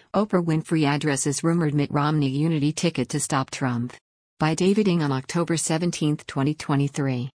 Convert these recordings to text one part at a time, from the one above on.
Oprah Winfrey addresses rumored Mitt Romney unity ticket to stop Trump. By David Ng on October 17, 2023.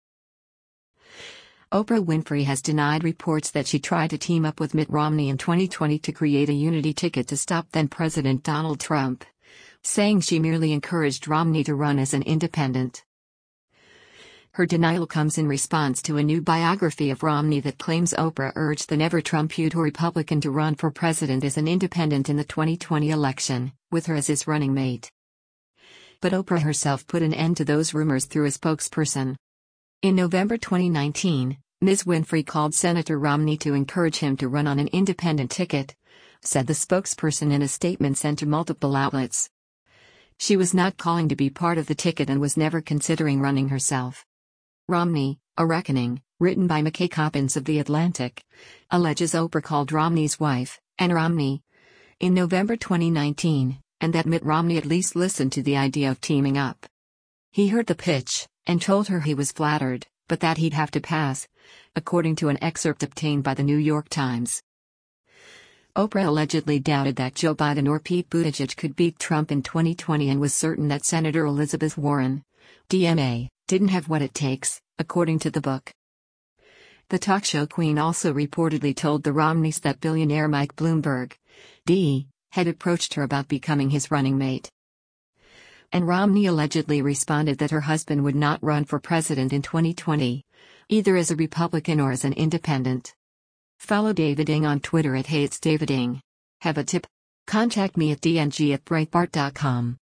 Oprah Winfrey has denied reports that she tried to team up with Mitt Romney in 2020 to create a unity ticket to stop then-President Donald Trump, saying she merely encouraged Romney to run as an independent. Her denial comes in response to a new biography of Romney that claims Oprah urged the never-Trump-Trump Republican to run for president as an independent in the 2020 election, with her as his running mate. But Oprah herself put an end to those rumors through a spokesperson. In November 2019, Ms. Winfrey called Senator Romney to encourage him to run on an independent ticket, said the spokesperson in a statement sent to multiple outlets. She was not calling to be part of the ticket and was never considering running herself. Romney, A Reckoning, written by McKay Coppins of The Atlantic, alleges Oprah called Romney's wife, Ann Romney, in November 2019, and that Mitt Romney at least listened to the idea of teaming up. He heard the pitch, and told her he was flattered, but that he'd have to pass, according to an excerpt obtained by the New York Times. Oprah allegedly doubted that Joe Biden or Pete Buttigieg could beat Trump in 2020 and was certain that Senator Elizabeth Warren, DMA, didn't have what it takes, according to the book. The talk show queen also reportedly told the Romneys that billionaire Mike Bloomberg, D., had approached her about becoming his running mate. And Romney allegedly responded that her husband would not run for president in 2020, either as a Republican or as an independent. Follow David Ng on Twitter at @HeyIt'sDavidNg. Have a tip? Contact me at dng@breitbart.com.